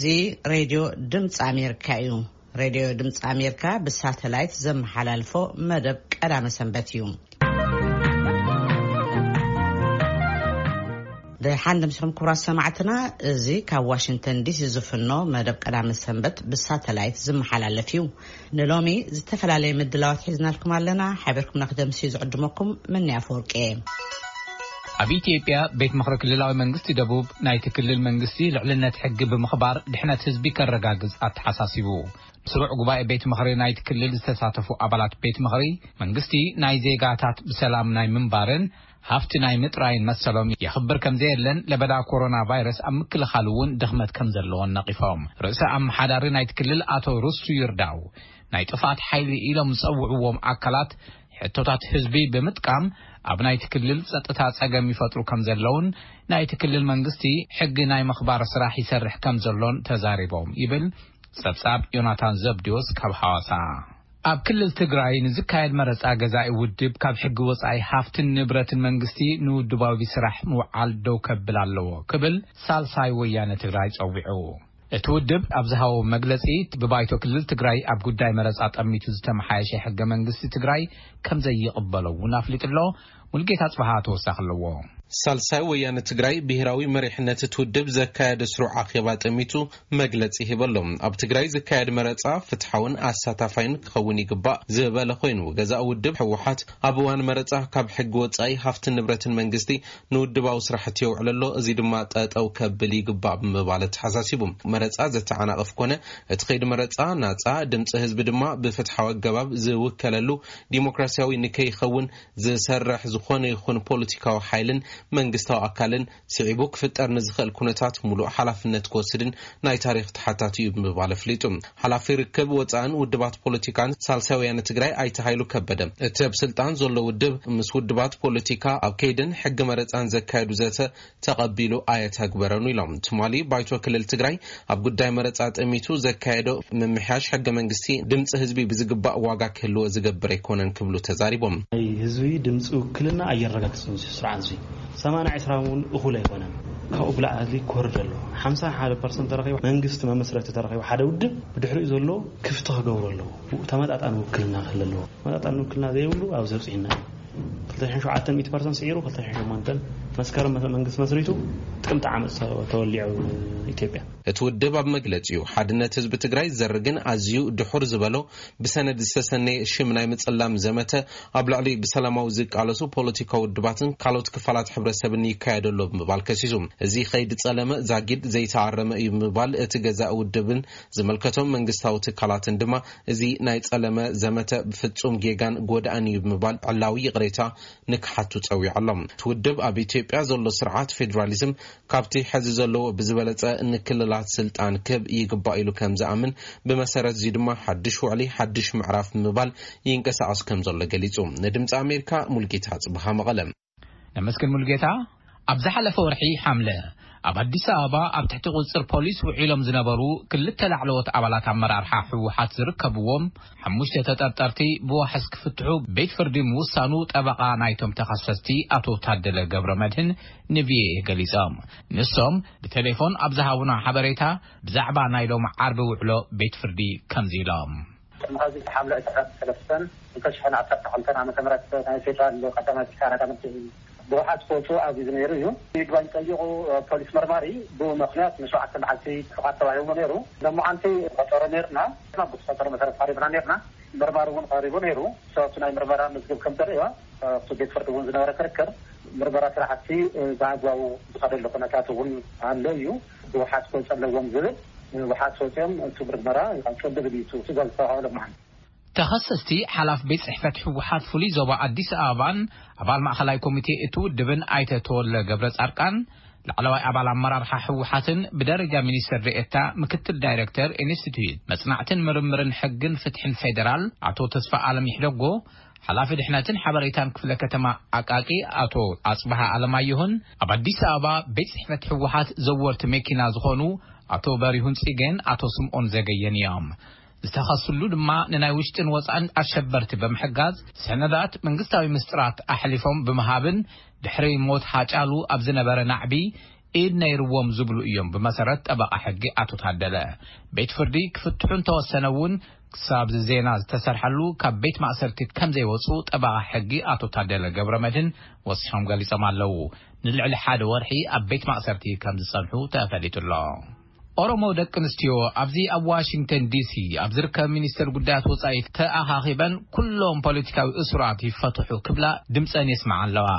زي راديو دمص أمريكا يوم راديو دمص أمريكا بالساتلايت زم حلال فوق مدب قدام سنبت يوم ده حندم سلام كورا سمعتنا زي كواشنطن دي سي زفنو مدب قدام سنبت بالساتلايت زم حلال فيو نلومي زتفل علي مدلاوات حزنا لكم علينا حابركم نقدم سيز عدمكم من يافورك ኣብ ኢትዮጵያ ቤት ምክሪ ክልላዊ መንግስቲ ደቡብ ናይ ክልል መንግስቲ ልዕልነት ሕጊ ብምኽባር ድሕነት ህዝቢ ከረጋግጽ ኣተሓሳሲቡ ስሩዕ ጉባኤ ቤት ምክሪ ናይ ክልል ዝተሳተፉ ኣባላት ቤት ምክሪ መንግስቲ ናይ ዜጋታት ብሰላም ናይ ምንባርን ሃፍቲ ናይ ምጥራይን መሰሎም ይኽብር ከም ዘየለን ለበዳ ኮሮና ቫይረስ ኣብ ምክልኻል እውን ድኽመት ከም ዘለዎን ነቂፎም ርእሰ ኣመሓዳሪ ናይ ክልል አቶ ሩሱ ይርዳው ናይ ጥፋት ሓይሊ ኢሎም ዝጸውዕዎም ኣካላት ሕቶታት ህዝቢ ብምጥቃም ኣብ ናይ ክልል ጸጥታ ጸገም ይፈጥሩ ከም ዘለውን ናይ ክልል መንግስቲ ሕጊ ናይ ምኽባር ስራሕ ይሰርሕ ከም ዘሎን ተዛሪቦም ይብል ጸብጻብ ዮናታን ዘብዲዮስ ካብ ሐዋሳ ኣብ ክልል ትግራይ ንዝካየድ መረጻ ገዛኢ ውድብ ካብ ሕጊ ወጻኢ ሃፍትን ንብረትን መንግስቲ ንውድባዊ ስራሕ ምውዓል ደው ከብል ኣለዎ ክብል ሳልሳይ ወያነ ትግራይ ጸዊዑ እትውድብ ኣብዝሃው መግለጺ ብባይቶ ክልል ትግራይ ኣብ ጉዳይ መረጻ ጠሚቱ ዝተመሓየሸ ሕገ መንግስቲ ትግራይ ከም ዘይቅበለው ናፍሊጥሎ ሙልጌታ ጽባሃ ተወሳኽለዎ ሳልሳይ ወያነ ትግራይ ብሄራዊ መሪሕነት እትውድብ ዘካየደ ስሩዕ ኣኼባ ጠሚቱ መግለጺ ሂበሎም ኣብ ትግራይ ዘካየደ መረጻ ፍትሓውን ኣሳታፋይን ክኸውን ይግባእ ዝበለ ኮይኑ ገዛኢ ውድብ ሕወሓት ኣብ እዋን መረጻ ካብ ሕጊ ወጻኢ ሃፍትን ንብረትን መንግስቲ ንውድባዊ ስራሕቲ የውዕለሎ እዚ ድማ ጠጠው ከብል ይግባእ ብምባል ተሓሳሲቡ መረጻ ዘተዓናቅፍ ኮነ እቲ ከይዲ መረጻ ናጻ ድምፂ ህዝቢ ድማ ብፍትሓዊ ኣገባብ ዝውከለሉ ዲሞክራሲያዊ ንከይኸውን ዝሰርሕ ዝኾነ ይኹን ፖለቲካዊ ሓይልን መንግስታዊ ኣካልን ስዒቡ ክፍጠር ንዝኽእል ኩነታት ሙሉእ ሓላፍነት ክወስድን ናይ ታሪክ ተሓታቲ እዩ ብምባል ኣፍሊጡ ሓላፊ ርክብ ወጻእን ውድባት ፖለቲካን ሳልሳይ ወያነ ትግራይ ኣይተሃይሉ ከበደ እቲ ኣብ ስልጣን ዘሎ ውድብ ምስ ውድባት ፖለቲካ ኣብ ከይድን ሕጊ መረጻን ዘካየዱ ዘተ ተቐቢሉ ኣየተግበረኑ ኢሎም ትማሊ ባይቶ ክልል ትግራይ ኣብ ጉዳይ መረጻ ጠሚቱ ዘካየዶ ምምሕያሽ ሕገ መንግስቲ ድምፂ ህዝቢ ብዝግባእ ዋጋ ክህልዎ ዝገብር ኣይኮነን ክብሉ ተዛሪቦም ህዝቢ ድምፂ ውክልና ኣየረጋግፅን ስርዓት እዚ 80-20 እኹል ኣይኮነን ካብኡ ብላዕሊ ኮርድ ኣሎ 51% ተረኺቡ መንግስቲ መመስረቲ ተረኺቡ ሓደ ውድብ ብድሕሪኡ ዘሎ ክፍቲ ክገብሩ ኣለዎ ተመጣጣኒ ውክልና ክህልዎ ተመጣጣኒ ውክልና ዘይብሉ ኣብ ዘብፅሕና 27% ሲሩ 28 መስከረም መንግስት መስሪቱ ጥቅምት ዓመት ተወሊዑ ኢትዮጵያ እትውድብ ኣብ መግለጺኡ ሓድነት ህዝቢ ትግራይ ዘርግን ኣዝዩ ድሑር ዝበሎ ብሰነድ ዝተሰነየ ሽም ናይ ምጽላም ዘመተ ኣብ ላዕሊ ብሰላማዊ ዝቃለሱ ፖለቲካዊ ውድባትን ካልኦት ክፋላት ሕብረተሰብን ይካየደሎ ብምባል ከሲሱ እዚ ከይዲ ጸለመ ዛጊድ ዘይተዓረመ እዩ ብምባል እቲ ገዛኢ ውድብን ዝመልከቶም መንግስታዊ ትካላትን ድማ እዚ ናይ ጸለመ ዘመተ ብፍጹም ጌጋን ጎዳእን እዩ ብምባል ዕላዊ ይቕሬታ ንክሓቱ ጸዊዖሎም ትውድብ ኣብ ኢትዮጵያ ዘሎ ስርዓት ፌደራሊዝም ካብቲ ሕዚ ዘለዎ ብዝበለጸ ንክልላት ስልጣን ክብ ይግባእ ኢሉ ከም ዝኣምን ብመሰረት እዚ ድማ ሓድሽ ውዕሊ ሓድሽ ምዕራፍ ምባል ይንቀሳቀስ ከም ዘሎ ገሊጹ ንድምፂ ኣሜሪካ ሙልጌታ ጽባሃ መቐለም ነመስግን ሙልጌታ ኣብ ዝሓለፈ ወርሒ ሓምለ ኣብ አዲስ አበባ ኣብ ትሕቲ ቁጽር ፖሊስ ውዒሎም ዝነበሩ ክልተ ላዕለዎት ኣባላት ኣመራርሓ ሕወሓት ዝርከብዎም ሓሙሽተ ተጠርጠርቲ ብዋሕስ ክፍትሑ ቤት ፍርዲ ምውሳኑ ጠበቃ ናይቶም ተኸሰስቲ ኣቶ ታደለ ገብረመድህን ንቪኤ ገሊጾም ንሶም ብቴሌፎን ኣብ ዝሃቡና ሓበሬታ ብዛዕባ ናይ ሎም ዓርቢ ውዕሎ ቤት ፍርዲ ከምዚ ኢሎም هذه الحملة تلفن انتشحن عصر تحلتنا عن ثمرة فيدرال قدمت كانت بواحد فوتو عزيز ميريو يقبل يطيقوا بوليس مرماري بمخنات مشروعات المعسي فقط وعيون نيرو لما أنتي خطر نيرنا ما بخطر مثلا قريبنا نيرنا مرمارون قريبون نيرو سوتنا مرمارا نسجب كم دريوا سجد فرتون زنورة كركر مرمارا راحتي بعدوا بقدر لقناتهم عن ليو بواحد فوتو لهم زل وحد صوتهم تبرد مرة يخلصون بديتو تقول فهذا معنا تخصصتي حلاف بيت صحفة حوحات فولي زوبا أديس آبان أبال مأخلاي كوميتي اتو دبن آيته تول قبرز أركان لعلوي أبال مرارحة حوحاتن بدرجة مينيستر رئيتا مكتل دايركتر انستيتويت مصنعتن مرمرن حقن فتحن فيدرال عطو تصفى عالم يحلقو حلاف دحناتن حبريتان كفل كتما أكاكي أتو أصبح عالمايهن أب أديس آبا بيت صحفة حوحات زورت ميكينا زخونو أتو باريهن سيجن أتو سمعون زيجين يام ዝተኸስሉ ድማ ንናይ ውሽጥን ወፃን አሸበርቲ በመሕጋዝ ሰነዳት መንግስታዊ ምስጥራት አሕሊፎም በመሃብን ድሕሪ ሞት ሓጫሉ ኣብ ዝነበረ ናዕቢ ኢድ ነይርዎም ዝብሉ እዮም ብመሰረት ጠበቃ ሕጊ አቶ ታደለ ቤት ፍርዲ ክፍትሑን ተወሰነውን ክሳብ ዜና ዝተሰርሐሉ ካብ ቤት ማእሰርቲ ከም ዘይወፁ ጠበቃ ሕጊ አቶ ታደለ ገብረመድህን ወሲሖም ገሊጾም ኣለው ንልዕሊ ሓደ ወርሒ ኣብ ቤት ማእሰርቲ ከም ዝጸንሑ ተፈሊጡሎ ኦሮሞ ደቂ ኣንስትዮ ኣብዚ ኣብ ዋሽንግተን ዲሲ ኣብ ዝርከብ ሚኒስትር ጉዳያት ወጻኢ ተኣኻኺበን ኩሎም ፖለቲካዊ እስራት ይፈትሑ ክብላ ድምፀን ይስማዕ ኣለዋ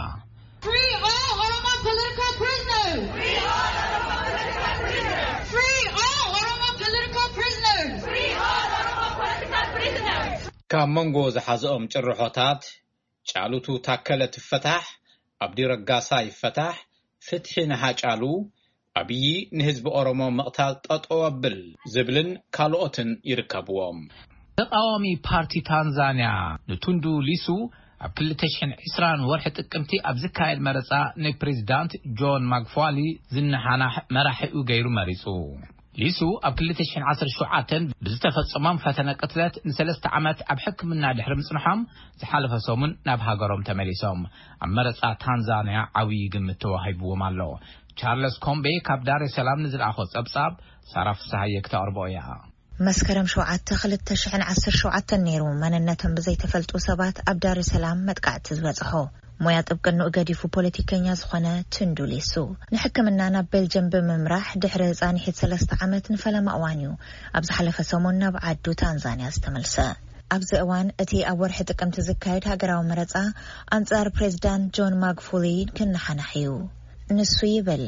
ካብ መንጎ ዝሓዘኦም ጭርሖታት ጫሉቱ ታከለ ትፈታሕ ኣብዲ ረጋሳ ይፈታሕ ፍትሒ ንሃጫሉ ኣብይ ንህዝቢ ኦሮሞ መቕታል ጠጠወብል ዝብልን ካልኦትን ይርከብዎም ተቃዋሚ ፓርቲ ታንዛንያ ንቱንዱ ሊሱ ኣብ 2020 ወርሒ ጥቅምቲ ኣብ ዝካየድ መረፃ ንፕሬዝዳንት ጆን ማግፋሊ ዝነሓናሕ መራሒኡ ገይሩ መሪፁ ሊሱ ኣብ 2017 ብዝተፈጸመም ፈተነ ቅትለት ን3 ዓመት ኣብ ሕክምና ድሕሪ ምጽንሖም ዝሓለፈ ሰሙን ናብ ሃገሮም ተመሊሶም ኣብ መረፃ ታንዛንያ ዓብይ ግምት ተዋሂብዎም ኣሎ ቻርልስ ኮምቤ ካብ ዳር ሰላም ንዝለኣኾ ጸብጻብ ሳራፍ ሳህየ ክተቕርቦ እያ መስከረም 7 2017 ነይሩ መንነቶም ብዘይተፈልጡ ሰባት ኣብ ዳር ሰላም መጥቃዕቲ ዝበጽሖ ሞያ ጥብቅኑ ገዲፉ ፖለቲከኛ ዝኾነ ቱንዱ ሊሱ ንሕክምና ናብ ቤልጅየም ብምምራሕ ድሕሪ ጻኒሒት 3 ዓመት ንፈለማ እዋን እዩ ኣብ ዝሓለፈ ሰሙን ናብ ዓዱ ታንዛንያ ዝተመልሰ ኣብዚ እዋን እቲ ኣብ ወርሒ ጥቅምቲ ዝካየድ ሃገራዊ መረፃ ኣንጻር ፕሬዝዳንት ጆን ማግፉሊ ክነሓናሕ እዩ ንሱ ይብል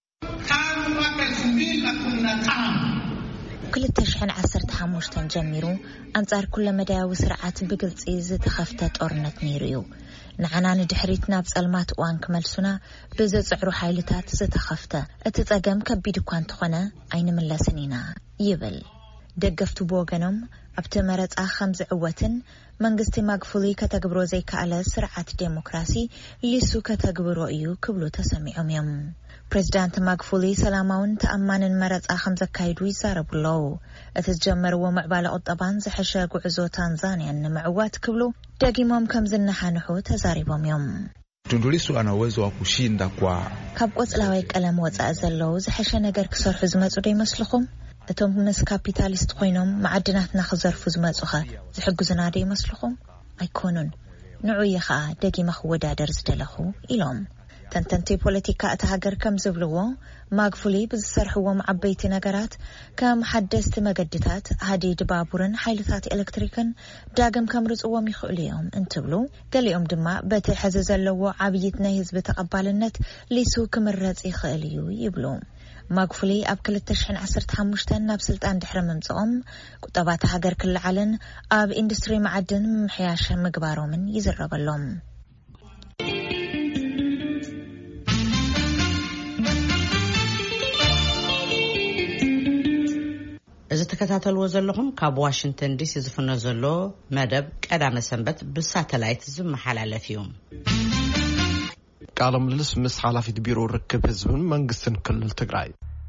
2015 ጀሚሩ አንጻር ኩለ መዳያዊ ስርዓት ብግልጽ ዝተኸፍተ ጦርነት ነይሩ እዩ ንዓና ንድሕሪት ናብ ጸልማት እዋን ክመልሱና ብዘጽዕሩ ሓይልታት ዝተኸፍተ እቲ ጸገም ከቢድ እኳ እንተኾነ ኣይንምለስን ኢና ይብል ደገፍቱ ብወገኖም ኣብቲ መረፃ ከም ዝዕወትን መንግስቲ ማግፉሊ ከተግብሮ ዘይከኣለ ስርዓት ዴሞክራሲ ሊሱ ከተግብሮ እዩ ክብሉ ተሰሚዖም እዮም ፕሬዝዳንት ማግፉሊ ሰላማውን ተኣማንን መረፃ ከም ዘካይዱ ይዛረቡለው እቲ ዝጀመርዎ ምዕባለ ቁጠባን ዝሐሸ ጉዕዞ ታንዛንያን ንምዕዋት ክብሉ ደጊሞም ከም ዝነሓንሑ ተዛሪቦም እዮም Tundu Lissu ana uwezo wa kushinda kwa ካብ ቆጽላዊ ቀለም ወጻእ ዘለው ዝሐሸ ነገር ክሰርሑ ዝመጹ ዶ ይመስልኩም እቶም ምስ ካፒታሊስት ኮይኖም ማዕድናትና ክዘርፉ ዝመጹኸ ዝሕግዙና ዶ ይመስልኩም ኣይኮኑን ንዑይ ኸኣ ደጊማ ክወዳደር ዝደለኹ ኢሎም ተንተንቲ ፖለቲካ እቲ ሃገር ከም ዝብልዎ ማግፉሊ ብዝሰርሕዎም ዓበይቲ ነገራት ከም ሓደስቲ መገድታት ሃዲድ ባቡርን ሓይልታት ኤሌክትሪክን ዳግም ከም ርጽዎም ይኽእሉ እዮም እንትብሉ ገሊኦም ድማ በቲ ሕዚ ዘለዎ ዓብይት ናይ ህዝቢ ተቐባልነት ሊሱ ክምረጽ ይኽእል እዩ ይብሉ ማግፉሊ ኣብ 2015 ናብ ስልጣን ድሕሪ ምምጽኦም ቁጠባት ሃገር ክልዓልን ኣብ ኢንዱስትሪ ማዕድን ምሕያሽ ምግባሮምን ይዝረበሎም እዚ ተከታተልዎ ዘለኹም ካብ ዋሽንግተን ዲሲ ዝፍኖ ዘሎ መደብ ቀዳመ ሰንበት ብሳተላይት ዝመሓላለፍ እዩ ቃለ ምልልስ ምስ ሓላፊት ቢሮ ርክብ ህዝብን መንግስትን ክልል ትግራይ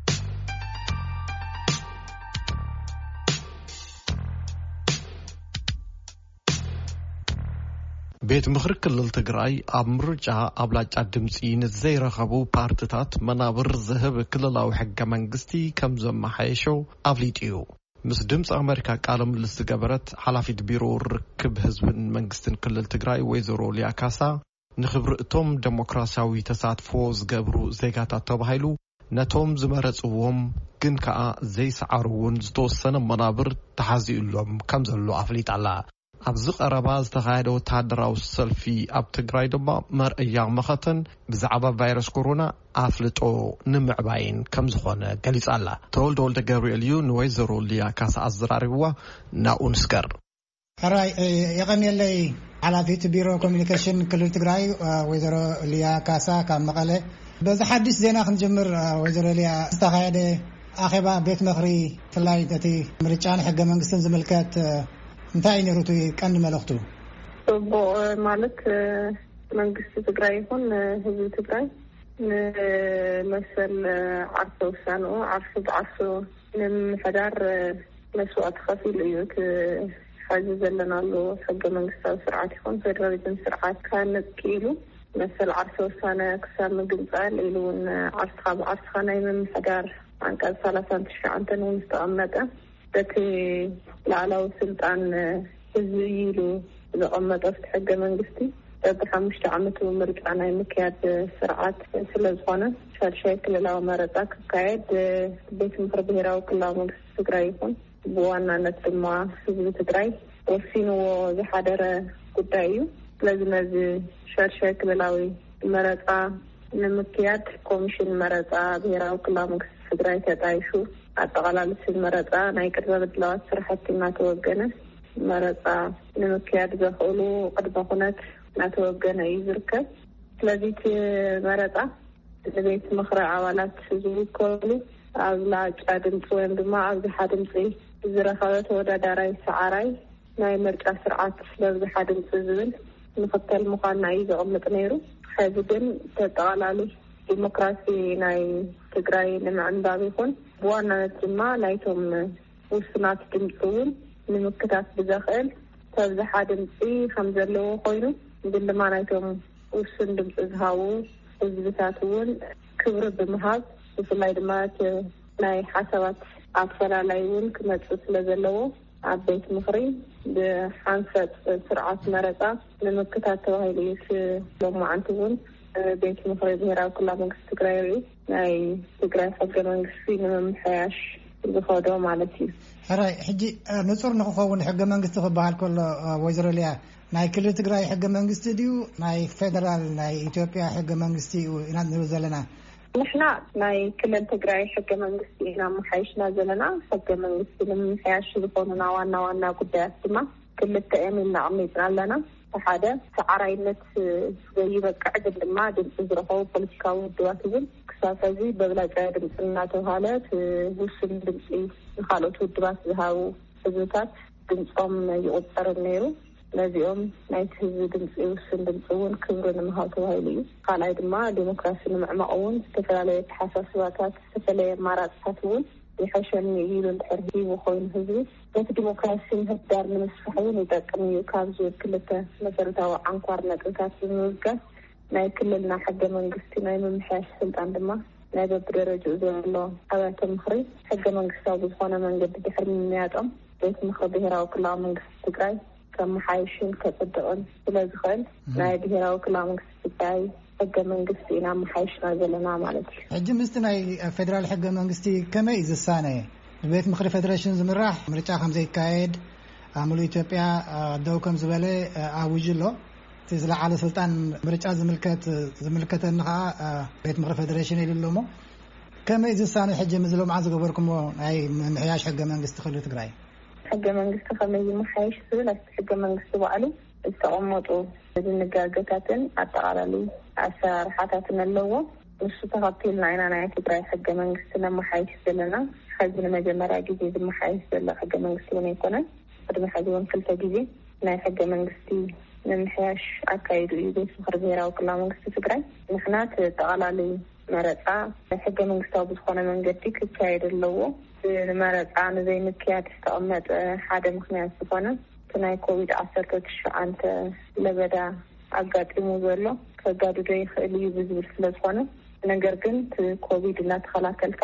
ቤት ምክሪ ክልል ትግራይ ኣብ ምርጫ አብላጫ ድምጺ ንዘይረኸቡ ፓርቲታት መናብር ዝህብ ክልላዊ ሕገ መንግስቲ ከም ዘመሓየሸው ኣፍሊጥዩ ምስ ድምፂ ኣሜሪካ ቃለ ምልልስ ዝገበረት ሓላፊት ቢሮ ርክብ ህዝብን መንግስትን ክልል ትግራይ ወይዘሮ ሊያ ካሳ ንኽብሪ እቶም ዴሞክራሲያዊ ተሳትፎ ዝገብሩ ዜጋታት ተባሂሉ ነቶም ዝመረጽዎም ግን ከኣ ዘይሰዓሩውን ዝተወሰነ መናብር ተሓዚኡሎም ከም ዘሎ ኣፍሊጣላ ኣብዚ ቀረባ ዝተኻየደ ወተሃደራዊ ሰልፊ ኣብ ትግራይ ድማ መርአያ መኸተን ብዛዕባ ቫይረስ ኮሮና ኣፍልጦ ንምዕባይን ከም ዝኾነ ገሊጻላ ተወልደ ወልደ ገብርኤል እዩ ንወይዘሮ ሊያ ካሳ ኣዘራሪብዋ ናብኡ ንስገር ሕራይ የቐኒየለይ ሓላፊት ቢሮ ኮሚኒኬሽን ክልል ትግራይ ወይዘሮ ሊያ ካሳ ካብ መቐለ በዚ ሓድሽ ዜና ክንጅምር ወይዘሮ ሊያ ዝተኻየደ ኣኼባ ቤት ምክሪ ፍላይ እቲ ምርጫን ሕገ መንግስትን ዝምልከት እንታይ ነሩቱ ቀንዲ መልእኽቱ ማለት መንግስት ትግራይ ይኹን ህዝቢ ትግራይ ንመሰል ዓርሶ ውሳኑ ዓርሶ ብዓርሶ ንምሕዳር መስዋዕት ከፊሉ እዩ ሓዚ ዘለናሉ ሕገ መንግስታዊ ስርዓት ይኹን ፌደራሊዝም ስርዓት ካነጽ ኢሉ مثل عرس وسنة كسام قنصال إلون عرس خانة من حجار عن كان 3 عن مستقمته بتي لعلو سلطان تزيلو إذا قمت حق منجستي بخمسة عمته مرجعنا مكياد سرعات سلزخانة شكل لو مرتك قاعد بيت مخربيرا وكلها منجست تقريبون بوانا نتمع سبيل تقري وفينو زحادر قدايو لازم هذا شكل لو مرتا نمكياد كوميشن مرتا بيرا وكلها منجست تقري تتعيشو أتغلال المرتا نايكر بدلوات سرحتي ما توقنه مرتا نمكياد بخولو قد بخونت نتوقنا يزركب لذيت مرتا لبيت مخرع عوالات زوي كولي أغلاج عدم توين بما عبد حادم سي زرخوات ودا داراي سعراي ناي مرجع سرعات لبد حادم سيزبن نفتل مقالنا يزا أملك نيرو حاجدن تتغلالي ديمقراسي ناي تقراي نمعن بابيكون بوانا نتما نايتهم وسنات تمسون نمكتات بزاخل تبز حادم سي خمزلو خوينو بالما نايتهم وسن دمس إزهاو إزبتاتون كبر بمهاب وفلاي دمات ناي حسابات عطفلا لايون كما تسل زلو عبيت مخري بحانسة سرعات مرتا لمكتات وهيليس لما عنتون بيت مخري بهراو كلها منكس تقريري ناي تقرير حقا منكس فينا ممحياش بخوضو مالتي هراي حجي نصر نخوون حقا منكس تخبها الكل ويزر ليها ناي كل تقرأي حق منجستي ديو ناي فيدرال ناي إثيوبيا حق منجستي وإناد نوزلنا نحنا ناي كل تقرأي حق منجستي إنا محيشنا زلنا حق منجستي لم يحياش بقوننا وانا قد أسمع كل التأمين نعميتنا لنا فحدا سعراينت زي بقعد لما دم إزرقوا بوليسكاو الدواتبون كسافزي ببلا جايد مسلناتو هالات وسن دمسي نخالوتو الدوات زهاو فزوتات دمسهم يقصر النيرو لازم نايتهز دمسي وسن دمسيون كبرنا مهاتو هايلي قال عيدما ديمقراسي نمعمقون استفلالي تحساسواتات استفلالي ماراتاتون يحشن يجيلون تحرهيب وخوين هزري لكن ديمقراسي مهدار من الصحيين يتاكم يوكابزو كلتا مسارتاو عنقوار نقلتات الموزقة ناي كلنا حق منقستي ناي ممحاش سلطان دما ناي ببريرجو زي الله حوات مخري حق منقستاو بزخونا منقب دحر من مياتهم بيت مخري بهراو كلها منقست تقراي كم حايشين كتصدقون بلا زخل ناي بهراو كلها منقست تقراي حق منقستي نام محايشنا زلنا مالتي حجي مستناي فدرال حق منقستي كما إذا السانة البيت مخري فدرالشن زمراح مرجع خمزي كايد عملو إثيوبيا دوكم زبالي عوجلو تزلع على سلطان مرجع زملكت النخاء بيت مخري فدرالشن يللومو كما إذا السانة حجي مزلو معز قبركم أي محياش حق منقستي خلو تقراي حق منقست خميزي محايش سبيل حق منقست وعلو استعمطوا النقاقتاتن أتعالي عسار حاتاتنا اللوة نسو تغطيلنا عنا نايا تقراي حق منقستنا محايش سبيلنا حزنا مجمرا جديد محايش سبيل حق منقستي ونيكونا قد محاجون كلتا جديد نايا حق منقستي نمحياش عكايدو يديس مخربيرا وكلا منقستي تقراي نحنات تعالي مرتا حق منقستاو بزخونا منقستي كايد اللوة مرتا نزي مكيات استعمت حدا مخنيات سبانا تناي كوفيد 19 لبدا አጋጥሞ ዘሎ ከጋዱ ይخلي ብዙብር ስለሆነ ነገር ግን ኮቪድ እና ተከላከልካ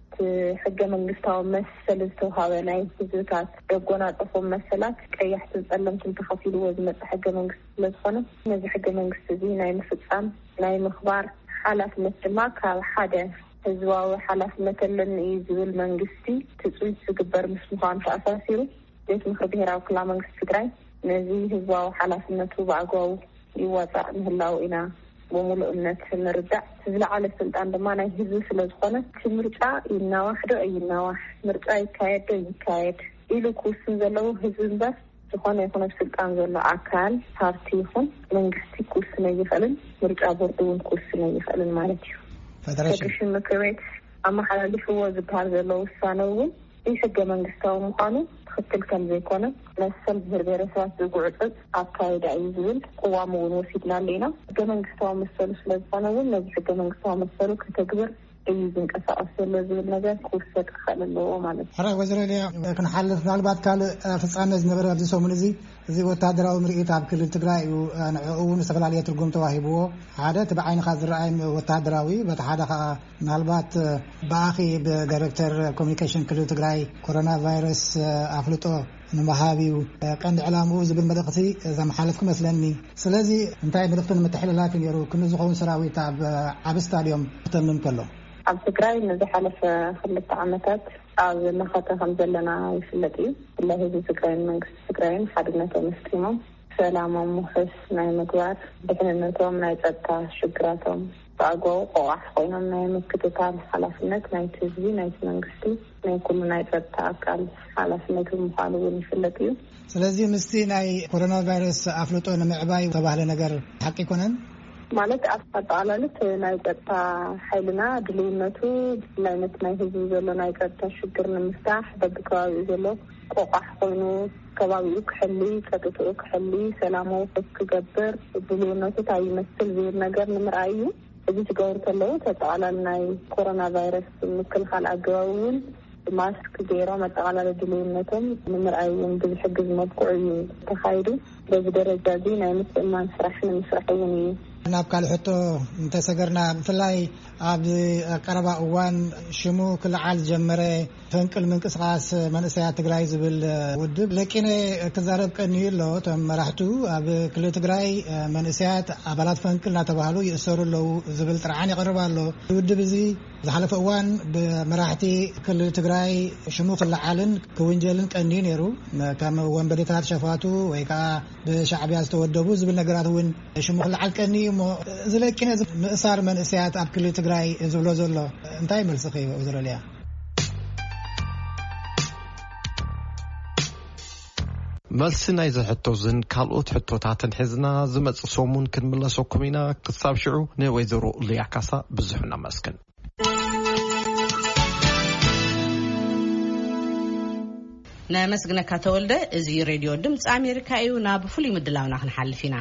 ሕገ መንግስታው መሰል ተዋበናይ ብዙታት ደጎናጽፎ መሰላት ቀያሕት ጸለምትን ተኸፊሉ ወዝመጽ ሕገ መንግስት ስለሆነ ነዚህ ሕገ መንግስት እዚ ናይ ምፍጻም ናይ ምኽባር ሓላፍነት ድማ ካብ ሓደ ህዝባዊ ሓላፍነት ለኒ ዝብል መንግስቲ ትጽይት ዝግበር ምስምዃን ተኣሳሲሩ ቤት ምክር ብሄራዊ ክልላዊ መንግስቲ ትግራይ ነዚህ ህዝባዊ ሓላፍነቱ በአግባቡ ይወጣ ምህላው ኢና በሙሉእነት ምርዳዕ ዝለዓለ ስልጣን ድማ ናይ ህዝብ ስለዝኾነ ምርጫ ይናዋሕዶ ይናዋሕ ምርጫ ይካየድ ኢሉ ኩስን ዘለው ህዝብ በስ ዝኾነ ይኹን ስልጣን ዘሎ አካል ፓርቲ ይኹን መንግስቲ ኩስን ይኽእልን ምርጫ ቦርድ እውን ኩስን ይኽእልን ማለት እዩ ፌደሬሽን ምክር ቤት አማሓላልፍዎ ዝበሃል ዘሎ ውሳነ እውን ሕገ መንግስታዊ ምዃኑ ትክክል ከም ዘይኮነ መሰል ብሄረሰባት ዝጉዕጽ አካይዳ እዩ ዝብል ቅዋም እውን ወሲድና ኣለና ሕገ መንግስታዊ መሰሉ ስለዝኾነ እውን ነዚ ሕገ መንግስታዊ መሰሉ ከተግብር ينقص الذي النجار كوسك خلله مالك حرا وزراليا كان حل في البعض قال فصلنا زنبر هذا سو منزي زي وتادراو مرئيت اب كل تግራይ نعقون استغلاليه ترجم توهيبو هذا تبعين خاطر راي وتادراوي بتحدا مالبات باخي بدايركتور كوميونيكيشن كل تግራይ كورونا فيروس افلطو نمهابيو قند علامو زبل مدقتي اذا محالفكم مسلني سلازي انتي مدقتن متحللات يرو كن زخون سراوي تاع اب ستاديوم تمم كله عبد تግራይ نزحلف خلت عامتات أو نخطة خمسلنا يفلتي الله يجزي تግራይ من تግራይ حدنا مسلمة سلام ومخص ناي مقوار بحننتهم ناي تتا شكراتهم باقو قواح خوينهم ناي مكتتال حلافنك ناي تزوي ناي تنقستي ناي كل ناي تتا أكال حلافنكم مخالوين يفلتي سلازي مستي ناي كورونا فيروس أفلطو نمعباي وطبعا لنقر حقي كونن ማለት አጣጣላለት ናይቀጣ ኃይልና ድልነቱ ላይነት ናይ ህዝብ ዘሎ ናይቀጣ ሽግር ንምስታሕ በብካዊ ዘሎ ቆቋሕ ኮይኑ ከባቢኡ ክሕሊ ከጥቱ ክሕሊ ሰላማዊ ክገብር ድልነቱ ታይመስል ዝብል ነገር ንምርአዩ እዚ ትገብር ተለው ተጣላል ናይ ኮሮና ቫይረስ ምክልኻል አገባውን ማስክ ገይሮም አጣቃላለ ድልነቶም ንምርአዩን ብዝሕግዝ መልክዑ ተኻይዱ በዚ ደረጃ እዚ ናይ ምስማን ስራሕ ንምስራሕውን እዩ ناب قال حتى انتسجرنا فلاي عبد قربا وان شمو كل عال جمره فنقل من قصاص منسيات تግራይ ዝብል ውድብ ለኪነ ከዛረብ ቀኒ ሎ ተመራሕቱ ኣብ ክልል ትግራይ መንስያት አባላት ፈንቅልና ተባሃሉ ይእሰሩለው ዝብል ጥርዓን ይቀርባሉ ውድብ እዚ ዝሓለፈ እዋን በመራሕቲ ክልል ትግራይ ሽሙ ክል ዓልን ከወንጀልን ቀኒ ነይሩ ከም ወንበዴታት ሸፋቱ ወይ ከዓ በሻዕቢያ ዝተወደቡ ዝብል ነገራት እውን ሽሙ ክል ዓል ቀኒ ዝለኪነ ምእሳር መንስያት ኣብ ክልል ትግራይ ዝብሎ ዘሎ እንታይ መልስኺ ወዝረልያ መልስና ይዘሕቶዝን ካልኦት ሕቶታትን ሒዝና ዝመጽእ ሰሙን ክንምለሰኩም ኢና ክሳብ ሽዑ ንወይዘሮ ልያ ካሳ ብዙሕ እናመስግን نመስግነካ ተወልደ እዚ ሬድዮ ድምጽ ኣሜሪካ እዩ ናብ ፍሉይ ምድላውና ክንሓልፍ ኢና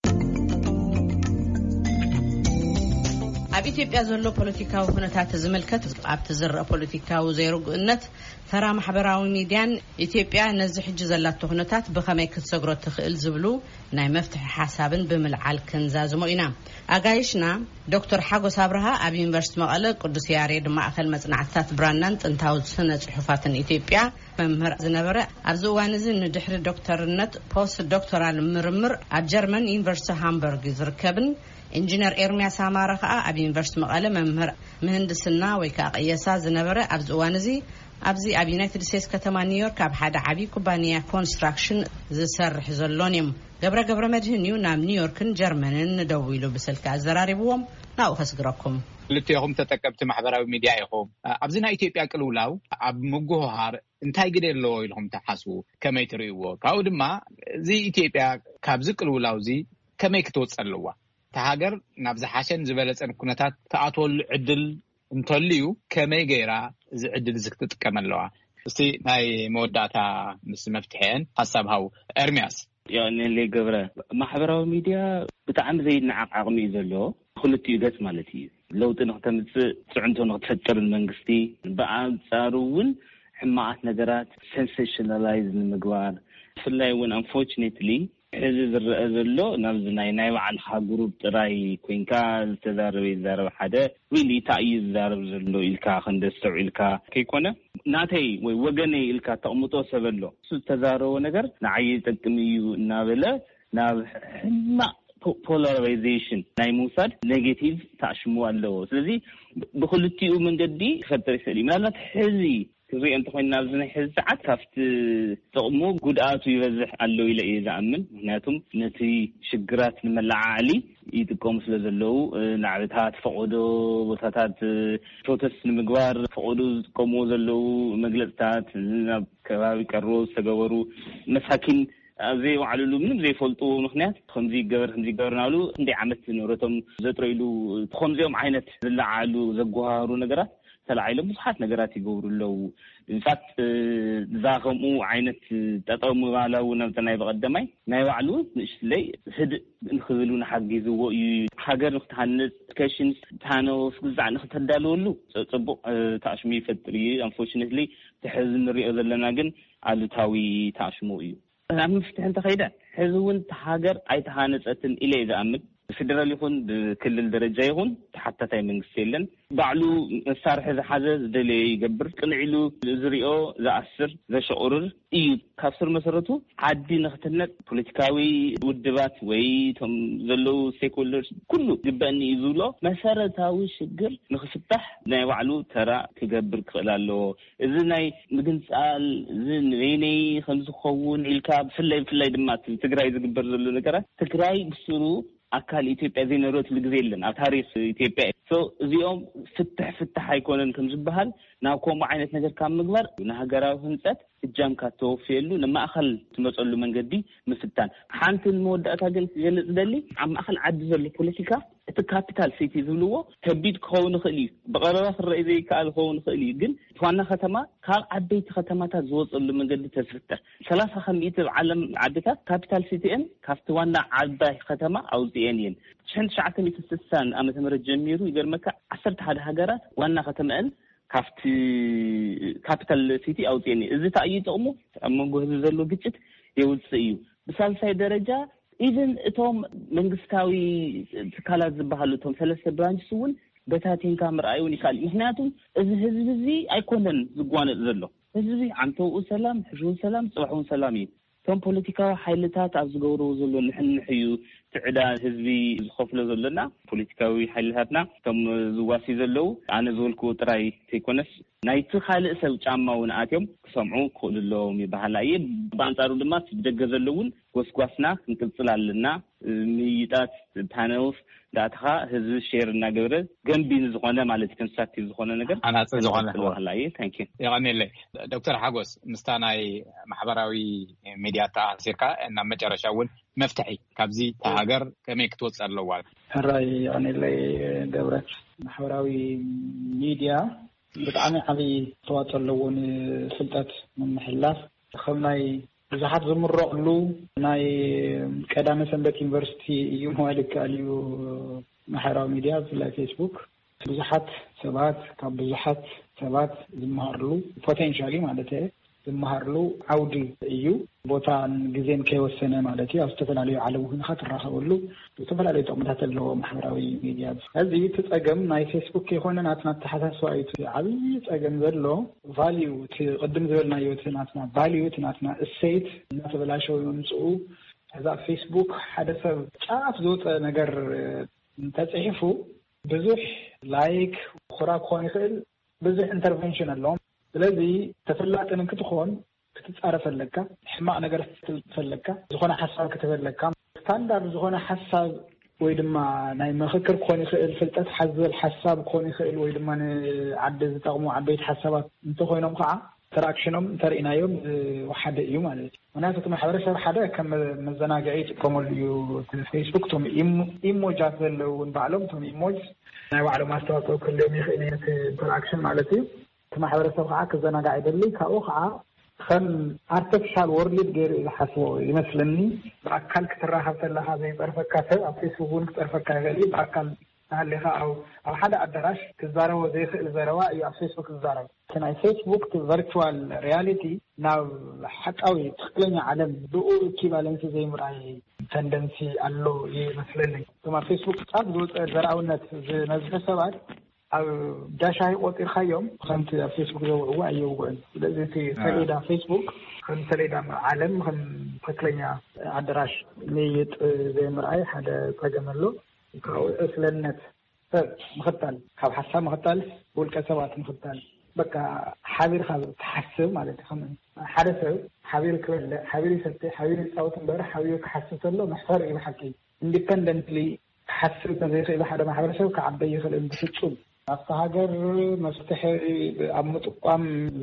ኣብ ኢትዮጵያ ዘሎ ፖለቲካዊ ሁነታት ዝምልከት ኣብቲ ዝርአ ፖለቲካዊ ዘይርጉእነት ተራ ማሕበራዊ ሚድያን ኢትዮጵያ ነዚ ሕጂ ዘላቶ ሁነታት ብኸመይ ክትሰግሮ ትኽእል ዝብሉ ናይ መፍትሒ ሓሳብን ብምልዓል ክንዛዝሞ ኢና ኣጋይሽና ዶክተር ሓጎስ አብርሃ ኣብ ዩኒቨርሲቲ መቐለ ቅዱስ ያሬድ ማእከል መጽናዕትታት ብራናን ጥንታዊ ስነ ጽሑፋትን ኢትዮጵያ መምህር ዝነበረ ኣብ ዝዋን እዚ ንድሕሪ ዶክተርነት ፖስት ዶክተራል ምርምር ኣብ ጀርመን ዩኒቨርሲቲ ሃምበርግ ዝርከብን ኢንጂነር ኤርሚያስ አማረ ከዓ ኣብ ዩኒቨርሲቲ መቐለ መምህር ምህንድስና ወይ ከዓ ቅየሳ ዝነበረ ኣብ ዝዋን እዚ ኣብዚ ኣብ ዩናይትድ ስቴትስ ከተማ ኒውዮርክ ኣብ ሓደ ዓቢ ኩባንያ ኮንስትራክሽን ዝሰርሕ ዘሎን እዮም ገብረ መድህን እዩ ናብ ኒውዮርክን ጀርመንን ደው ኢሉ ብስልክ ኣዘራሪብዎም ናብኡ ከስግረኩም ልትይኹም ተጠቀምቲ ማሕበራዊ ሚድያ ኢኹም ኣብዚ ናይ ኢትዮጵያ ቅልውላው ኣብ ምጉህሃር እንታይ ግደ ኣለዎ ኢልኩም ተሓስቡ ከመይ ትርእይዎ ካብኡ ድማ እዚ ኢትዮጵያ ካብዚ ቅልውላው እዚ ከመይ ክትወፅእ ኣለዋ ተሃገር ናብ ዝሓሸን ዝበለፀን ኩነታት ተኣትወሉ ዕድል እንተልዩ ከመይ ገይራ እዚ ዕድል ዝክትጥቀም ኣለዋ እስቲ ናይ መወዳእታ ምስ መፍትሐን ሓሳብ ሃው ኤርሚያስ ያኔ ገብረ ማሕበራዊ ሚድያ ብጣዕሚ ዘይነዓቅ ዓቅሚ እዩ ዘሎ ክልቲኡ ገጽ ማለት እዩ ለውጥ ንክተምጽእ ጽዕንቶ ንክትፈጥር መንግስቲ ብኣንጻሩ እውን ሕማዓት ነገራት ሴንሴሽናላይዝ ንምግባር ብፍላይ እውን አንፎርቹኔትሊ ሕዚ ዝረአ ዘሎ ናብዚ ናይ ባዕልኻ ግሩፕ ጥራይ ኮንካ ዝተዛረበ ይዛረብ ሓደ ሪሊ ታዩ ዝዛረብ ዘሎ ኢልካ ክንደስተው ኢልካ ከይኮነ ናተይ ወይ ወገነይ ኢልካ ተቕምጦ ሰበሎ ዝተዛረበ ነገር ንዓይ ይጠቅም እዩ እናበለ ናብ ሕማቅ ፖላራይዜሽን ናይ ሙሳድ ኔጌቲቭ ታሽሙ ኣለዎ ስለዚ ብክልቲኡ መንገዲ ክፈጥር ይኽእል እዩ ምናልባት ሕዚ كذي أنت خوين نازلين حزعت كافت تقمو قدعات يوزح اللو إلى إذا أمن هناتهم نتي شجرات الملعالي يتقوم سلزلو نعرضها تفقدو وساتات بروتست المجوار فقدو قومو زلو مجلسات كبابي كروس تجورو مساكين زي وعللو منهم زي فلتو نخنات خمزي جبر نالو عندي عملت نورتهم زتريلو خمزيهم عينت زلعالو زجوهارو نجرات ተላዓይሎም ብዙሓት ነገራት ይገብሩ ኣለው እንፋት ዛኸምኡ ዓይነት ጠጠሙ ባላው ነብተናይ በቀደማይ ናይ ባዕሉ ንእሽለይ ህድእ ንኽብሉ ንሓጊዝዎ እዩ ሃገር ንኽትሃንጽ ከሽንስ ታኖስ ግዛዕ ንኽተዳለወሉ ጽቡቕ ታሽሚ ይፈጥር እዩ አንፎርቹኔትሊ ተሕዝ ንሪኦ ዘለና ግን አሉታዊ ታሽሙ እዩ ኣብ ምፍትሕ እንተኸይደ ሕዝውን ሃገር ኣይተሃነጸትን ኢለ ዝኣምን ፌደራል ይኹን ብክልል ደረጃ ይኹን ተሓታታይ መንግስቲ የለን ባዕሉ መሳርሒ ዝሓዘ ዝደለየ ይገብር ቅንዒሉ ዝሪኦ ዝኣስር ዘሸቁርር እዩ ካብ ስር መሰረቱ ዓዲ ንኽትነጥ ፖለቲካዊ ውድባት ወይ ቶም ዘለው ስቴክሆልደርስ ኩሉ ግበአኒ እዩ ዝብሎ መሰረታዊ ሽግር ንኽፍታሕ ናይ ባዕሉ ተራ ክገብር ክኽእል ኣለዎ እዚ ናይ ምግንፃል እዚ ንበይነይ ከም ዝኸውን ኢልካ ብፍላይ ድማ ትግራይ ዝግበር ዘሎ ነገራት ትግራይ ብስሩ አካል ኢትዮጵያ ዘይነሮት ለግዜ የለን ኣብ ታሪኽ ኢትዮጵያ እዚኦም ፍትሕ ኣይኮነን ከም ዝበሃል ናብ ኮሞ ዓይነት ነገር ካብ ምግባር ንሃገራዊ ህንፀት እጃምካ ተወፍየሉ ንማእኸል ትመፀሉ መንገዲ ምፍታን ሓንቲ መወዳእታ ግን ዝገልጽ ደሊ ኣብ ማእኸል ዓዲ ዘሎ ፖለቲካ እቲ ካፒታል ሲቲ ዝብልዎ ከቢድ ክኸውን ይኽእል እዩ ብቐረባ ክረአይ ዘይከኣል ክኸውን ይኽእል እዩ ግን ዋና ከተማ ካብ ዓበይቲ ከተማታት ዝወፀሉ መንገዲ ተስፍተር 30 ከሚኢቲ ዓለም ዓድታት ካፒታል ሲቲን ካብቲ ዋና ዓባይ ከተማ ኣውፅአን እየን 1960 ዓመተ ምህረት ጀሚሩ ይገርመካ 11 ሃገራት ዋና ከተማን ካፍቲ ካፒታል ሲቲ ኣውፅአን እዚ ታእይ ጥቕሙ ኣብ መንጎ ህዝቢ ዘሎ ግጭት የውፅእ እዩ ብሳልሳይ ደረጃ ኢቨን እቶም መንግስታዊ ትካላት ዝበሃሉ እቶም ሰለስተ ብራንችስ እውን በታቲንካ ምርኣዩን ይካል ምክንያቱም እዚ ህዝቢ እዚ ኣይኮነን ዝጓነፅ ዘሎ ህዝቢ ዓንተው ሰላም ሕሹን ሰላም ጽባሑን ሰላም እዩ እቶም ፖለቲካዊ ሓይልታት ኣብ ዝገብሩ ዘሎ ንሕንሕ እዩ ትዕዳ ህዝቢ ዝኸፍሎ ዘለና ፖለቲካዊ ሓይልታትና እቶም ዝዋሲ ዘለው ኣነ ዝወልክዎ ጥራይ ተይኮነስ ናይቲ ካልእ ሰብ ጫማ እውን ኣትዮም ክሰምዑ ክእልሎም ይበሃል እየ በአንጻሩ ድማ ብደገ ዘለውን ጎስጓስና ክንቅጽል ኣለና ምይጣት ፓነልስ ዳታ ህዝብ ሼር እናገበረ ገንቢ ዝኾነ ማለት ኮንስትራክቲቭ ዝኾነ ነገር ኣናጽ ዝኾነ ወላሂ ታንክ ዩ ይቀኒለይ ዶክተር ሓጎስ ምስታናይ ማሕበራዊ ሚድያ ተኣሲርካ እና መጨረሻ እውን መፍትሒ ካብዚ ሃገር ከመይ ክትወጽእ ኣለዋ ሕራይ ይቀኒለይ ገብረት ማሕበራዊ ሚድያ ብጣዕሚ ዓብይ ተዋፅኦ ኣለዎን ፍልጠት ንምሕላፍ ከም ናይ ብዙሓት ዝምረቕሉ ናይ ቀዳመ ሰንበት ዩኒቨርሲቲ እዩ ምባል ይከኣል እዩ ማሕበራዊ ሚድያ ብፍላይ ፌስቡክ ብዙሓት ሰባት ካብ ብዙሓት ሰባት ዝመሃርሉ ፖቴንሻሊ ማለት እዩ ዝመሃርሉ ዓውዲ እዩ ቦታን ግዜን ከይወሰነ ማለት እዩ ኣብ ዝተፈላለዩ ዓለም ኩንካ ትራኸበሉ ዝተፈላለዩ ጥቕምታት ኣለዎ ማሕበራዊ ሚድያ እዚ ትፀገም ናይ ፌስቡክ ይኮነ ናትና ተሓሳስባ እዩ ዓብይ ፀገም ዘሎ ቫልዩ ቅድም ዝበልናዮ ናትና ቫልዩ ናትና እሴት እናተበላሸው ይምፅኡ እዛ ፌስቡክ ሓደ ሰብ ጫፍ ዝወፀ ነገር እንተፅሒፉ ብዙሕ ላይክ ኩራ ክኾን ይኽእል ብዙሕ ኢንተርቬንሽን ኣለዎም ስለዚ ተፈላጥን ክትኾን ክትጻረፈለካ ሕማቅ ነገር ክትፈለካ ዝኾነ ሓሳብ ክትፈለካ ስታንዳርድ ዝኾነ ሓሳብ ወይ ድማ ናይ ምክክር ክኾን ይኽእል ፍልጠት ሓዘል ሓሳብ ክኾን ይኽእል ወይ ድማ ንዓዲ ዝጠቕሙ ዓበይቲ ሓሳባት እንተኮይኖም ከዓ ተራክሽኖም ተርእናዮም ሓደ እዩ ማለት እዩ ምክንያቱ እቲ ማሕበረሰብ ሓደ ከም መዘናግዒ ይጥቀመሉ እዩ ፌስቡክ ቶም ኢሞጃት ዘለው ባዕሎም ቶም ኢሞጅ ናይ ባዕሎም ኣስተዋፅኦ ክህልዮም ይኽእል ኢንተራክሽን ማለት እዩ ማሕበረሰብ ከዓ ክዘናጋዕ ይደሊ ካብኡ ከዓ ከም ኣርቲፊሻል ወርልድ ገይሩ ዝሓስቦ ይመስለኒ ብኣካል ክትራኸብ ከለካ ዘይፀርፈካ ሰብ ኣብ ፌስቡክ እውን ክፀርፈካ ይኽእል እዩ ብኣካል ሃሊኻ ኣብ ሓደ ኣዳራሽ ክዛረቦ ዘይኽእል ዘረባ እዩ ኣብ ፌስቡክ ዝዛረብ እቲ ናይ ፌስቡክ ቨርቹዋል ሪያሊቲ ናብ ሓቃዊ ትክክለኛ ዓለም ብኡ ኢኩቫለንሲ ዘይምርኣይ ተንደንሲ ኣሎ ይመስለኒ እቶም ኣብ ፌስቡክ ጫፍ ዝወፀ ዘረኣውነት ዝነዝሑ ሰባት ኣብ ዳሻይ ቆጢርካዮም ከምቲ ኣብ ፌስቡክ ዘውዕዋ ኣይውዕን ስለዚ እቲ ሰሌዳ ፌስቡክ ከም ሰሌዳ ዓለም ከም ትክክለኛ ኣዳራሽ ንይጥ ዘይምርኣይ ሓደ ፀገም ኣሎ ካብኡ እስለነት ሰብ ምኽታል ካብ ሓሳብ ምኽታል ውልቀ ሰባት ምኽታል በቃ ሓቢርካ ትሓስብ ማለት ከም ሓደ ሰብ ሓቢር ክበልዕ ሓቢር ይሰትይ ሓቢር ይፃወት እምበር ሓቢር ክሓስብ ከሎ መሕፈር እዩ ብሓቂ ኢንዲፐንደንትሊ ክሓስብ ከዘይኽእል ሓደ ማሕበረሰብ ክዓበይ ይኽእል ብፍፁም ኣብቲ ሃገር መፍትሒ ኣብ ምጥቋም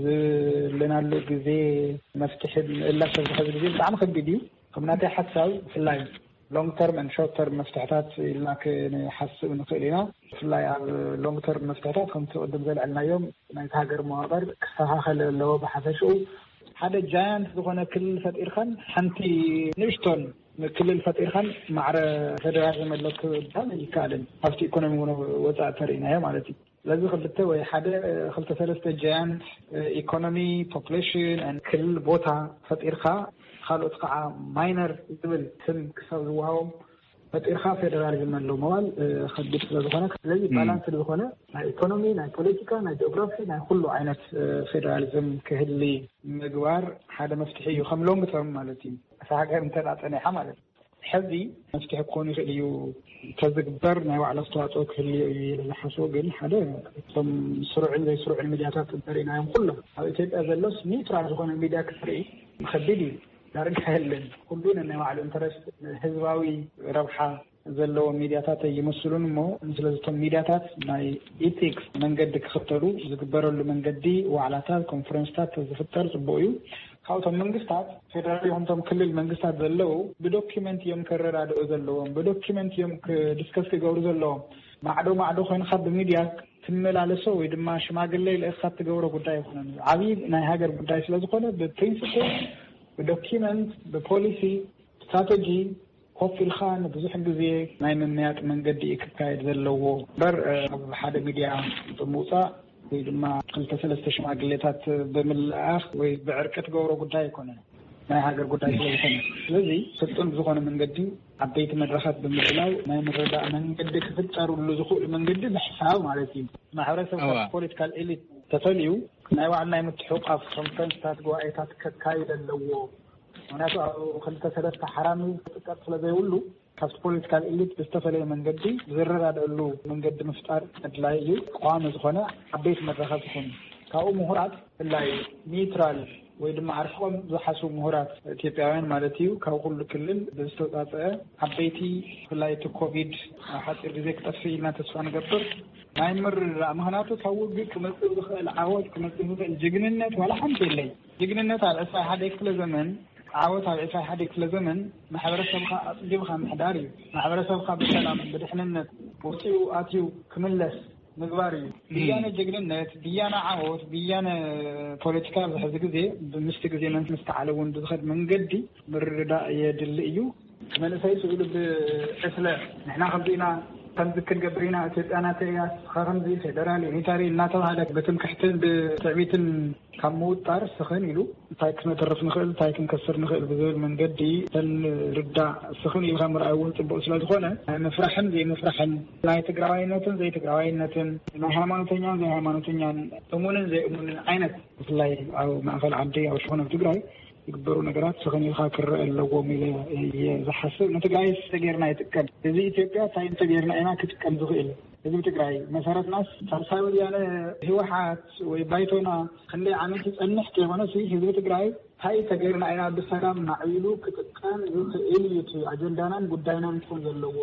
ዝለናሉ ግዜ መፍትሒ እላሰብ ዝሕዝ ግዜ ብጣዕሚ ከቢድ እዩ ከም ናተይ ሓሳብ ብፍላይ long term and short term مفتاحات لكن حسب نقلنا فلاي long term مفتاحات كنت قدام زي اليوم ما يتهاجر مواقر كفاها لو بحثشو هذا جاينت زغنا كل فتير خان حنتي نشتون كل الفتير خان مع فدرالي ملك هذا يكالن هفتي إيكونومي وزع ترينا مالتي لازم خلته وحده خلته ثلاثة جاينت إيكونومي population and كل بوتا فتير خا خالو تقع ماينر دول سن كسوهم فتيرخا فيدراليزم مالو موال خديت ስለሆነ ስለዚህ ባላንስ ስለሆነ ኢኮኖሚ ናይ ፖለቲካ ናይ ጂኦግራፊ ናይ ሁሉ አይነት ፌደራሊዝም ከህሊ ምግባር ሓደ መፍትሒ እዩ ከም ሎንግ ተርም ማለት እዩ ሳሃገር እንተጣጠነሓ ማለት ሕዚ መፍትሒ ኮኑ ይኽእል ተዝግበር ናይ ዋዕላ አስተዋጽኦ ክህሊ ይልሓሶ ግን ሓደ ከም ስሩዕን ዘይስሩዕን ሚድያታት ተሪናዮም ሁሉ ኣብ ኢትዮጵያ ዘሎስ ኒውትራል ዝኾነ ሚድያ ክትርኢ መኸቢድ እዩ دارن حلن كلنا نوع الانترست حزباوي ربحة زلوا ميدياتات يمثلون مو مثل زتون ميدياتات ناي إيثيكس من قدك خطروا زكبروا اللي من قدي وعلاتات كونفرنسات زفتر زبويو خاوتهم منقستات فدرالي هم تم كل المنقستات زلوا بدوكيمنت يوم كرر عدو زلوا بدوكيمنت يوم ديسكس كجور زلوا معدو خين خد ميديا تمل على سوي دما شماغل لي الخط تجورو قداي يكون عبيد ناي هاجر قداي سلازخونه بالبرينسيبل بدوكيمنت ببوليسي استراتيجي كوفي الخان بزح ጊዜ ናይ ምንያት መንገዲ ይካየድ ዘለዎ በር ሓደ ሚድያ ጥሙፃ ወይ ድማ ክልተ ሰለስተ ሽማግሌታት በመላእኽ ወይ በዕርቀት ገብሮ ጉዳይ ይኮነ ናይ ሃገር ጉዳይ ስለሆነ ስለዚህ ፍጹም ዝኾነ መንገዲ ዓበይቲ መድረኻት ብምድላው ናይ ምረዳእ መንገዲ ክፍጠሩሉ ዝኽእሉ መንገዲ ብሕሳብ ማለት እዩ ማሕበረሰብ ፖለቲካል ኤሊት ተፈልዩ ናይ ዋዕላ ምትሕውቃፍ ኮንፈረንስታት ጉባኤታት ከካይድ ኣለዎ ምክንያቱ ክልተ ሰለስተ ሓራሚ ጥቃት ስለዘይብሉ ካብቲ ፖለቲካል ኤሊት ብዝተፈለየ መንገዲ ዝረዳድእሉ መንገዲ ምፍጣር ኣድላይ እዩ ቋሚ ዝኾነ ዓበይቲ መድረኻት ዝኾኑ ካብኡ ምሁራት ብላይ ኒውትራል ወይ ድማ ዓርፎም ዝሓስቡ ምሁራት ኢትዮጵያውያን ማለት እዩ ካብ ኩሉ ክልል ብዝተወፃፀአ ዓበይቲ ብላይ እቲ ኮቪድ ሓፂር ግዜ ክጠፍእ ኢልና ተስፋ ንገብር ናይ ምርዳእ ምክንያቱ ካብ ውግእ ክመፅእ ዝኽእል ዓወት ክመፅእ ዝኽእል ጅግንነት ዋላ ሓንቲ የለይ ጅግንነት ኣብ 21 ክፍለ ዘመን ዓወት ኣብ 21 ክፍለ ዘመን ማሕበረሰብካ ኣፅቢብካ ምሕዳር እዩ ማሕበረሰብካ ብሰላም ብድሕንነት ወፂኡ ኣትዩ ክምለስ ምግባር እዩ ብያነ ጅግንነት ብያነ ዓወት ብያነ ፖለቲካ ብሕዚ ግዜ ብምስቲ ግዜ ምስተዓለ እውን ብዝኸድ መንገዲ ምርዳእ የድሊ እዩ መንእሰይ ስእሉ ብዕስለ ንሕና ከምዚና تنذكر جبرينا إثيوبيانا تياس خرمزي فدرالي نتاري الناتوها لك بتنكحتن بتعبيت كمود طار سخن يلو تايكن ترف نخل تايكن كسر نخل بزول من قدي الردع سخن يغمر أول تبقى أسلا دخونا مفرحن زي مفرحن لا يتقرأينتن زي تقرأينتن ما هامانوتنيان زي هامانوتنيان أمونا زي أمونا عينت الله أو معفل عبدي أو شخونا بتقرأي يكبروا نقرات سخن يخاكر اللوم اللي يزحسب نتقرأي تغيرنا يتكد إذا إثيوبيا تاين تغيرنا إنا كتكد زغيل إذا تقرأي مسارات ناس ترساول يعني هواحات ويبايتونا خلي عملت تنحكي ونسي إذا تقرأي هاي تغيرنا إنا بسلام نعيلو كتكان يخيل يتي أجندانا قداينا نكون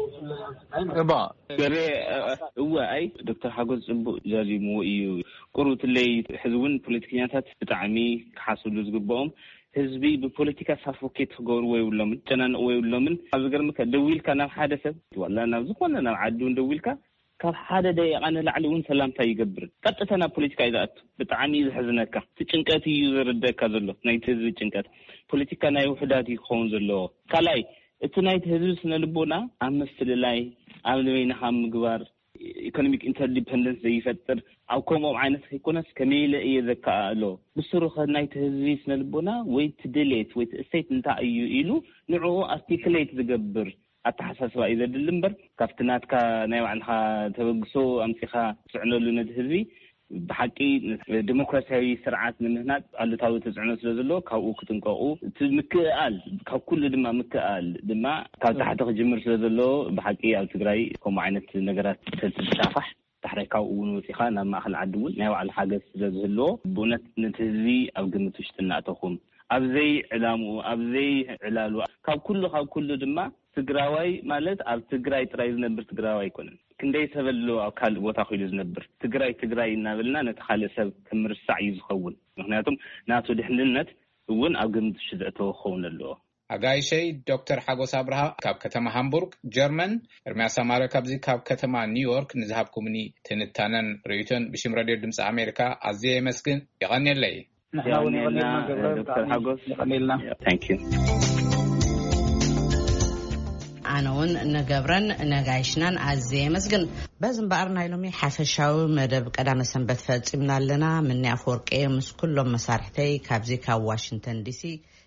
اللوم إبا قري هو أي دكتور حاجوز جاري مو إيو قروت اللي حزون بوليتيكيانات بتعمي كحاسولو زقبهم حزبي ببوليتيكا سافوكيت غور ويولمن جنان ويولمن ازغرمك دويلكا ناب حدا سب ولا ناب زكونا ناب عدون دويلكا كاب حدا دي انا لعلون سلامتا يغبر قطتنا بوليتيكا اذات بتعامي زحزنكا تچنقاتي يزردك زلو نايت حزب چنقات بوليتيكا ناي وحدات يخون زلو كلاي اتنايت حزب سنلبونا امثل لاي عاملين خام مغبار economic interdependence زي يفتر أو كومو عينت هيكونس كميلة يذكاء له بسرعة خدنا يتهزيس نلبونا ويت ديليت ويت استيت نتاع إيلو نوعه articulate زجبر أتحسس وإذا دلمبر كفتنات كنايو عنها تبقسو أمسيخا سعنو لنا تهزي بحكي ديمقراطية سرعات من هنا اللي تاوي تزعنو سلازلو كاو كتنقاو مكال كاو كل دما مكال دما كاو تحت جمر سلازلو بحكي أو تقرأي كومو عينت نقرات تتشافح تحريكاو ونوثيخا نما أخل عدول نايو على حاجة سلازلو بونت نتهزي أو قمتوش تنعتوهم أبزي علامو أبزي علالو كاو كل دما تقراوي مالت أو تقراي ترايز نبر تقراوي يكونن كندي سبلو أو كال وتاخيل زنبر تقراي نابلنا نتخلي سب كمرسع يزخون مخناتهم ناتو دحنلنت ون أو قمتوش تنعتوهم اللو ኣጋይሸይ ዶክተር ሓጎስ አብርሃ ካብ ከተማ ሃምቡርግ ጀርመን ኤርምያስ አማረ ካብዚ ካብ ከተማ ኒውዮርክ ንዝሃብኩምኒ ትንታነን ርኢቶን ብሽም ሬድዮ ድምፂ አሜሪካ ኣዝየ የመስግን ይቀኒለይ ዶክተር ሓጎስ ይቀኒልና ታንኪዩ ኣነውን ነገብረን ነጋይሽናን ኣዝየ የመስግን በዝምባር ናይ ሎሚ ሓፈሻዊ መደብ ቀዳመ ሰንበት ፈፂምና ኣለና ምንያ ፈወርቄ ምስ ኩሎም መሳርሕተይ ካብዚ ካብ ዋሽንግተን ዲሲ